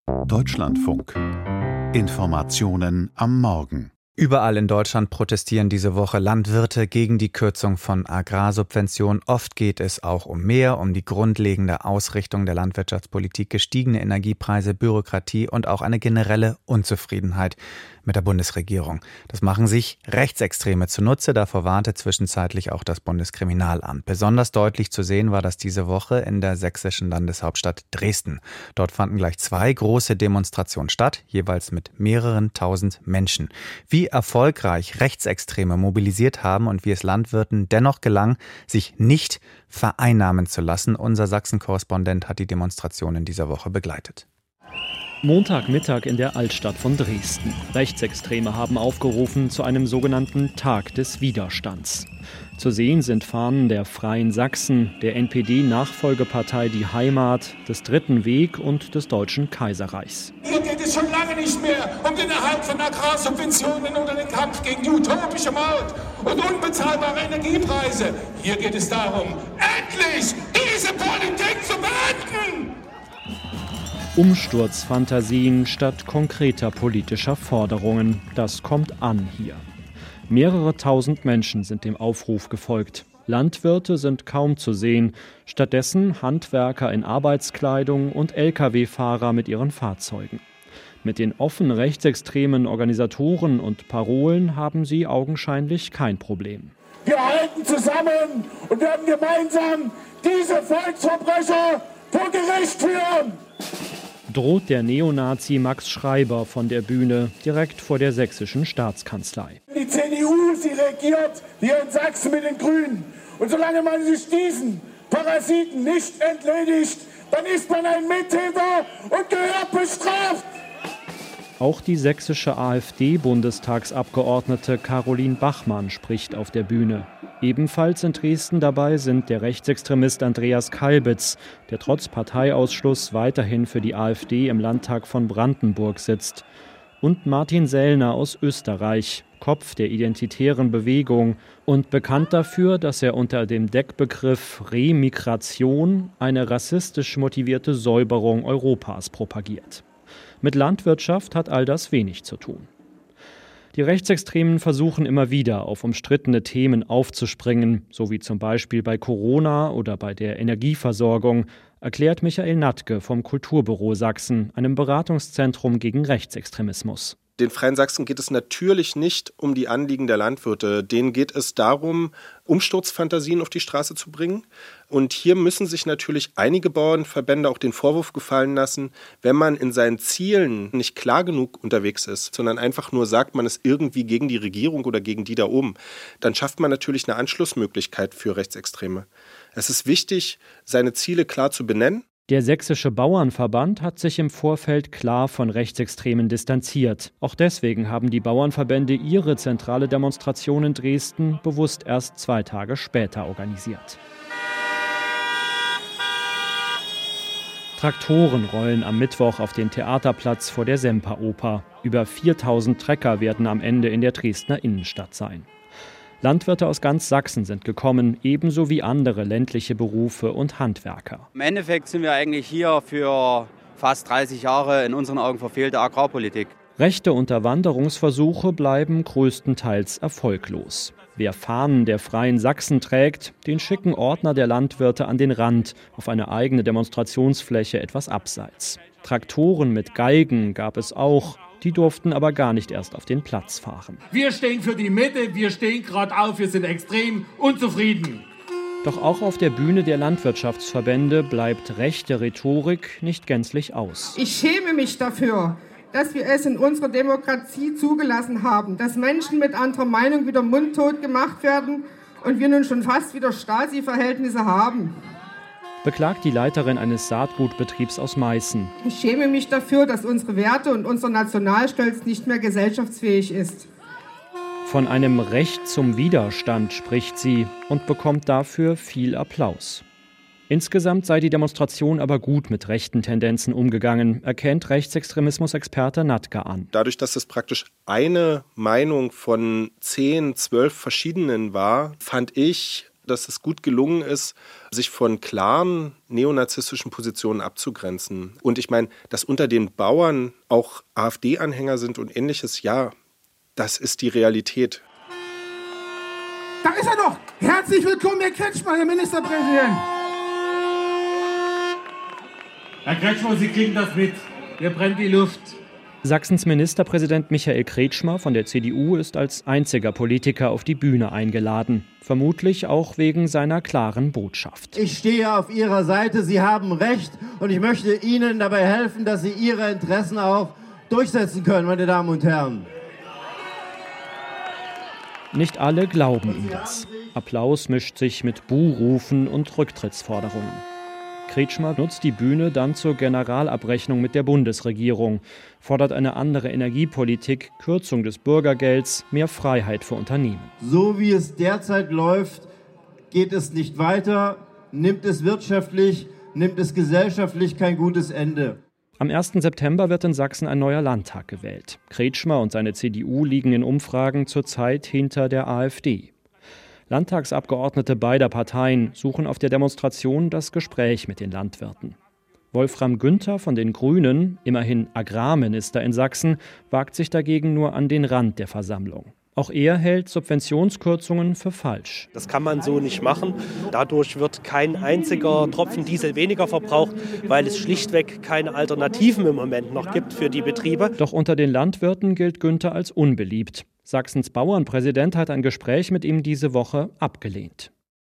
Deutschlandfunk. Informationen am Morgen. Überall in Deutschland protestieren diese Woche Landwirte gegen die Kürzung von Agrarsubventionen. Oft geht es auch um mehr, um die grundlegende Ausrichtung der Landwirtschaftspolitik, gestiegene Energiepreise, Bürokratie und auch eine generelle Unzufriedenheit mit der Bundesregierung. Das machen sich Rechtsextreme zunutze. Davor warnte zwischenzeitlich auch das Bundeskriminalamt. Besonders deutlich zu sehen war das diese Woche in der sächsischen Landeshauptstadt Dresden. Dort fanden gleich 2 große Demonstrationen statt, jeweils mit mehreren tausend Menschen. Wie erfolgreich Rechtsextreme mobilisiert haben und wie es Landwirten dennoch gelang, sich nicht vereinnahmen zu lassen. Unser Sachsen-Korrespondent hat die Demonstrationen dieser Woche begleitet. Montagmittag in der Altstadt von Dresden. Rechtsextreme haben aufgerufen zu einem sogenannten Tag des Widerstands. Zu sehen sind Fahnen der Freien Sachsen, der NPD-Nachfolgepartei Die Heimat, des Dritten Weg und des Deutschen Kaiserreichs. Hier geht es schon lange nicht mehr um den Erhalt von Agrarsubventionen oder den Kampf gegen die utopische Maut und unbezahlbare Energiepreise. Hier geht es darum, endlich diese Politik zu beenden! Umsturzfantasien statt konkreter politischer Forderungen. Das kommt an hier. Mehrere tausend Menschen sind dem Aufruf gefolgt. Landwirte sind kaum zu sehen. Stattdessen Handwerker in Arbeitskleidung und Lkw-Fahrer mit ihren Fahrzeugen. Mit den offen rechtsextremen Organisatoren und Parolen haben sie augenscheinlich kein Problem. Wir halten zusammen und werden gemeinsam diese Volksverbrecher vor Gericht führen! Droht der Neonazi Max Schreiber von der Bühne direkt vor der sächsischen Staatskanzlei. Die CDU, sie regiert hier in Sachsen mit den Grünen. Und solange man sich diesen Parasiten nicht entledigt, dann ist man ein Mittäter und gehört bestraft. Auch die sächsische AfD-Bundestagsabgeordnete Caroline Bachmann spricht auf der Bühne. Ebenfalls in Dresden dabei sind der Rechtsextremist Andreas Kalbitz, der trotz Parteiausschluss weiterhin für die AfD im Landtag von Brandenburg sitzt. Und Martin Sellner aus Österreich, Kopf der Identitären Bewegung und bekannt dafür, dass er unter dem Deckbegriff Remigration eine rassistisch motivierte Säuberung Europas propagiert. Mit Landwirtschaft hat all das wenig zu tun. Die Rechtsextremen versuchen immer wieder, auf umstrittene Themen aufzuspringen, so wie zum Beispiel bei Corona oder bei der Energieversorgung, erklärt Michael Natke vom Kulturbüro Sachsen, einem Beratungszentrum gegen Rechtsextremismus. Den Freien Sachsen geht es natürlich nicht um die Anliegen der Landwirte. Denen geht es darum, Umsturzfantasien auf die Straße zu bringen. Und hier müssen sich natürlich einige Bauernverbände auch den Vorwurf gefallen lassen, wenn man in seinen Zielen nicht klar genug unterwegs ist, sondern einfach nur sagt, man ist irgendwie gegen die Regierung oder gegen die da oben, dann schafft man natürlich eine Anschlussmöglichkeit für Rechtsextreme. Es ist wichtig, seine Ziele klar zu benennen. Der Sächsische Bauernverband hat sich im Vorfeld klar von Rechtsextremen distanziert. Auch deswegen haben die Bauernverbände ihre zentrale Demonstration in Dresden bewusst erst 2 Tage später organisiert. Traktoren rollen am Mittwoch auf den Theaterplatz vor der Semperoper. Über 4000 Trecker werden am Ende in der Dresdner Innenstadt sein. Landwirte aus ganz Sachsen sind gekommen, ebenso wie andere ländliche Berufe und Handwerker. Im Endeffekt sind wir eigentlich hier für fast 30 Jahre in unseren Augen verfehlte Agrarpolitik. Rechte Unterwanderungsversuche bleiben größtenteils erfolglos. Wer Fahnen der Freien Sachsen trägt, den schicken Ordner der Landwirte an den Rand, auf eine eigene Demonstrationsfläche etwas abseits. Traktoren mit Geigen gab es auch. Die durften aber gar nicht erst auf den Platz fahren. Wir stehen für die Mitte, wir stehen gerade auf, wir sind extrem unzufrieden. Doch auch auf der Bühne der Landwirtschaftsverbände bleibt rechte Rhetorik nicht gänzlich aus. Ich schäme mich dafür, dass wir es in unserer Demokratie zugelassen haben, dass Menschen mit anderer Meinung wieder mundtot gemacht werden und wir nun schon fast wieder Stasi-Verhältnisse haben. Beklagt die Leiterin eines Saatgutbetriebs aus Meißen. Ich schäme mich dafür, dass unsere Werte und unser Nationalstolz nicht mehr gesellschaftsfähig ist. Von einem Recht zum Widerstand spricht sie und bekommt dafür viel Applaus. Insgesamt sei die Demonstration aber gut mit rechten Tendenzen umgegangen, erkennt Rechtsextremismus-Experte Natke an. Dadurch, dass es praktisch eine Meinung von 10, 12 verschiedenen war, fand ich, dass es gut gelungen ist, sich von klaren neonazistischen Positionen abzugrenzen. Und ich meine, dass unter den Bauern auch AfD-Anhänger sind und Ähnliches, ja, das ist die Realität. Da ist er doch! Herzlich willkommen, Herr Kretschmer, Herr Ministerpräsident! Herr Kretschmer, Sie kriegen das mit. Hier brennt die Luft. Sachsens Ministerpräsident Michael Kretschmer von der CDU ist als einziger Politiker auf die Bühne eingeladen. Vermutlich auch wegen seiner klaren Botschaft. Ich stehe auf Ihrer Seite, Sie haben Recht und ich möchte Ihnen dabei helfen, dass Sie Ihre Interessen auch durchsetzen können, meine Damen und Herren. Nicht alle glauben ihm das. Applaus mischt sich mit Buhrufen und Rücktrittsforderungen. Kretschmer nutzt die Bühne dann zur Generalabrechnung mit der Bundesregierung, fordert eine andere Energiepolitik, Kürzung des Bürgergelds, mehr Freiheit für Unternehmen. So wie es derzeit läuft, geht es nicht weiter, nimmt es wirtschaftlich, nimmt es gesellschaftlich kein gutes Ende. Am 1. September wird in Sachsen ein neuer Landtag gewählt. Kretschmer und seine CDU liegen in Umfragen zurzeit hinter der AfD. Landtagsabgeordnete beider Parteien suchen auf der Demonstration das Gespräch mit den Landwirten. Wolfram Günther von den Grünen, immerhin Agrarminister in Sachsen, wagt sich dagegen nur an den Rand der Versammlung. Auch er hält Subventionskürzungen für falsch. Das kann man so nicht machen. Dadurch wird kein einziger Tropfen Diesel weniger verbraucht, weil es schlichtweg keine Alternativen im Moment noch gibt für die Betriebe. Doch unter den Landwirten gilt Günther als unbeliebt. Sachsens Bauernpräsident hat ein Gespräch mit ihm diese Woche abgelehnt.